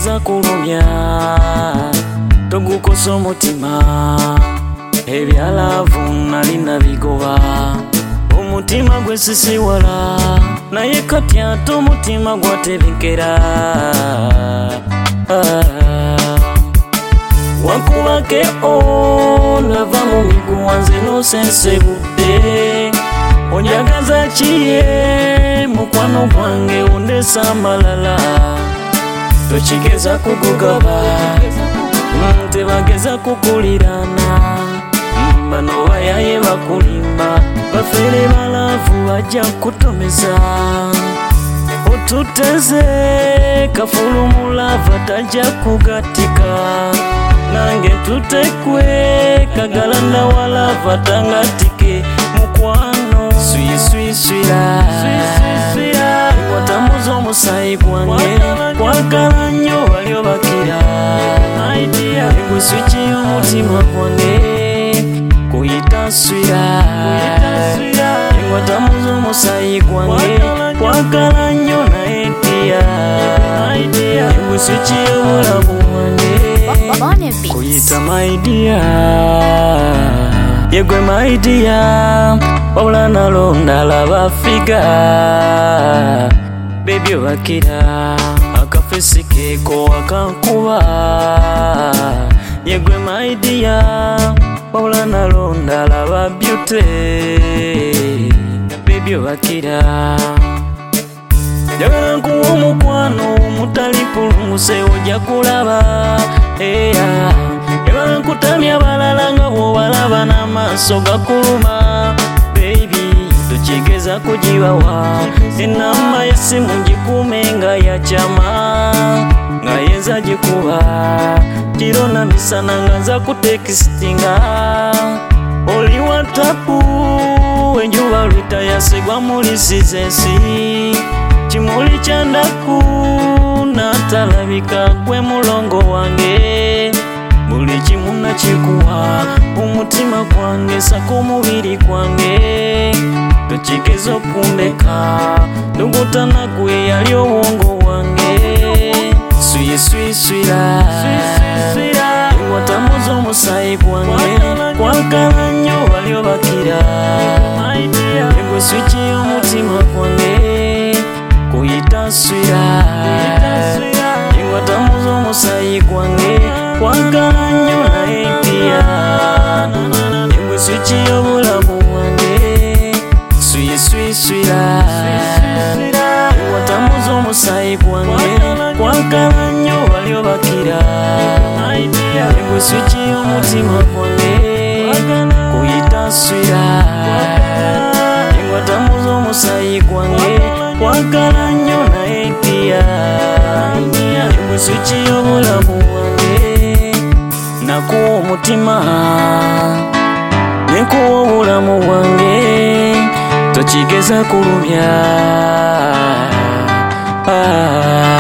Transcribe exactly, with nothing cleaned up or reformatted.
Tochigeza kulumya togukosa omutima ebyalavu nalina bigoba omutima gwesisiwala naye kati ate omutima gwatebenkera wakubake olava mu miguwa nze nosensebudde onjagaza kiye mukwano gwange ondesa amalala tochigeza kugugaba tebageza kukulirana bano bayaye bakulimba bafere balavu bajja kutomeza otuteze kafulu mulava tajja kugatika nange tutekwe kagalanda walava tangatike mukwano swiswiswira watamuza omusayi gwange kwagala nnyo balyobakira eguswiki y'omutima gwange kuyita swira watamuza omusayi gwange kwagala nnyo naye ddiya eguswiki y'obulamu bwange kuyita my dear yegwe my dear wabula nalonda laba figa baby obakira akafesi keeko akankuba yegwe my dear wabula nalonda laba beauty baby obakira njagala nkuwa omukwano omutali kulunguse ojja kulaba eya njagala nkutamya abalala nga bw'obalaba n'amaaso gakuluma baby tochigeza kujibawa enamba yesimu ngikume nga yakyama nga yenza gikuba kiro na misana nga nza kutekisitinga oli watapu enjuba lwita yasigwa mulisiza ensi kimuli kyandaku natalabika gwe mulongo wange buli kimu nakikuwa omutima gwange saka omubiri gwange tochigeza okundeka ndogotana gwe yali obwongo bwange swiswiswira watamuza omusayi gwange kwagala nnyo balyobakira egwe swiki y'omutima gwange kuyita swira watamuza omusayi gwange kwagala nnyo naye ddiya egwe swiki y'obulamu bwange swiswiswira watamuza omusayi gwange kwagala nnyo balyobakira egwe swiki y'omutima gwange kuyita swira watamuza omusayi gwange kwagala nnyo naye ddiya egwe swiki y'obulamu bwange nakuwa omutima nenkuwa obulamu bwange tochigeza kulumya ah.